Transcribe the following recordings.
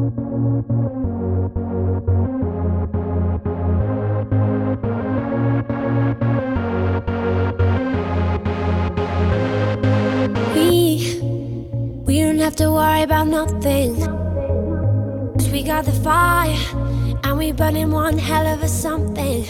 We don't have to worry about nothing, 'cause we got the fire, and we burning one hell of a something.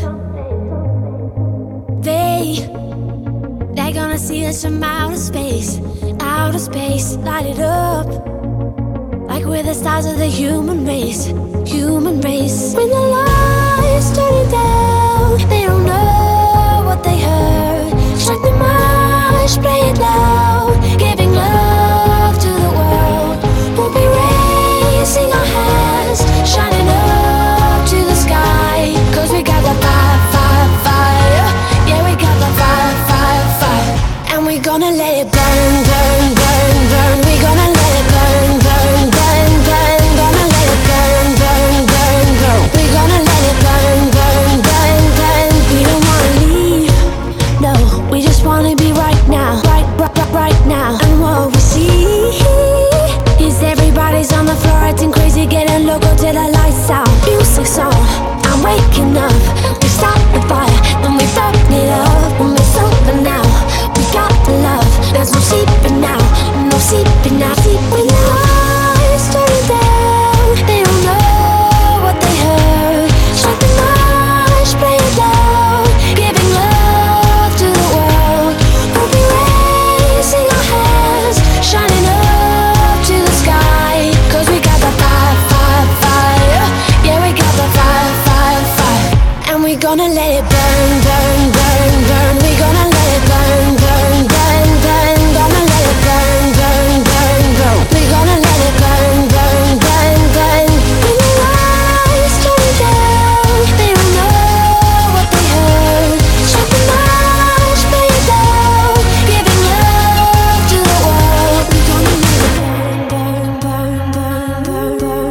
They're gonna see us from outer space, light it up, like we're the stars of the human race. When the lights turning down, they don't know what they heard. Strike the march, play it loud, giving love to the world. We'll be raising our hands, shining up to the sky, 'cause we got the fire, fire, fire. Yeah, we got the fire, fire, fire. And we're gonna let it burn, burn, burn, burn. We're gonna let it burn, burn, burn, burn. Gonna let it burn, burn, burn, burn. We're gonna let it burn, burn, burn, burn. We don't wanna leave, no, we just wanna be right now, right now. And what we see is everybody's on the floor acting crazy, getting loco till the lights out. Music's on, I'm waking up. We start the fire, then we burn it up. When it's over now, we got the love. There's no sleeping now, no sleeping now. When the lights turn down, they don't know what they heard. Strike the march, play it loud, giving love to the world. We'll be raising our hands, shining up to the sky, 'cause we got the fire, fire, fire. Yeah, we got the fire, fire, fire. And we're gonna let it burn, burn, burn, burn. We're gonna let it burn, burn, burn, burn. Gonna let it burn, burn, burn, burn. We're gonna let it burn, burn, burn, burn. When the lights turn down, they don't know what they heard. Strike the march, play it loud, giving love to the world. We're gonna let it burn, burn, burn, burn, burn,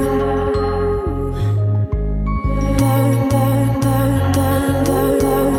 burn, burn, burn, burn, burn, burn.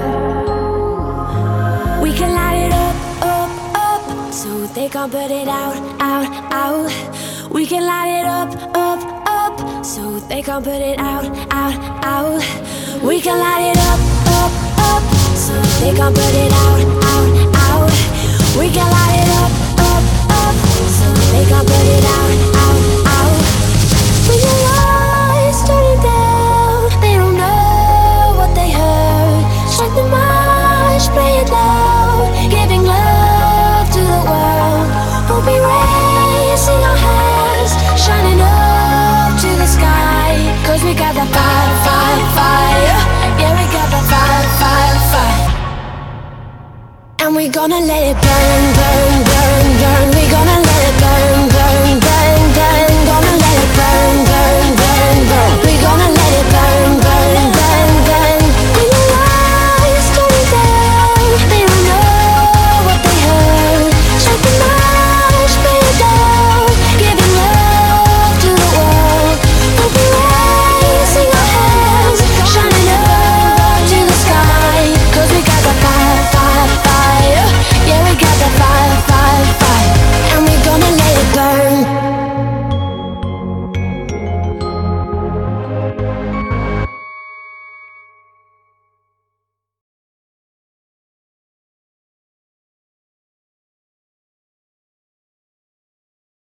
We can light it up, up, up, so they can't put it out, out, out. We can light it up, up, up, so they can't put it out, out, out. We can light it up, up, up, so they can't put it out, out, out. We can light it up, up, up, so they can't put it out, out, out. When the lights turning down, they don't know what they heard. Strike the march, play it loud, giving love to the world. We'll be raising our hands, shining up to the sky, 'cause we got the fire, fire, fire. Yeah, we got the fire, fire, fire. And we're gonna let it burn, burn,